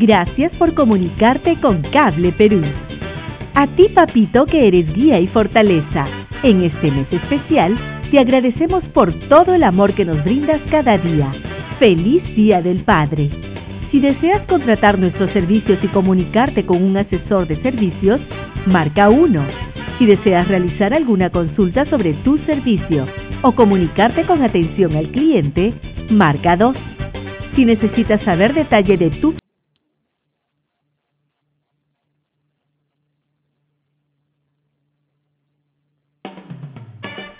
Gracias por comunicarte con Cable Perú. A ti, papito, que eres guía y fortaleza. En este mes especial, te agradecemos por todo el amor que nos brindas cada día. ¡Feliz Día del Padre! Si deseas contratar nuestros servicios y comunicarte con un asesor de servicios, marca 1. Si deseas realizar alguna consulta sobre tu servicio o comunicarte con atención al cliente, marca 2. Si necesitas saber detalle de tu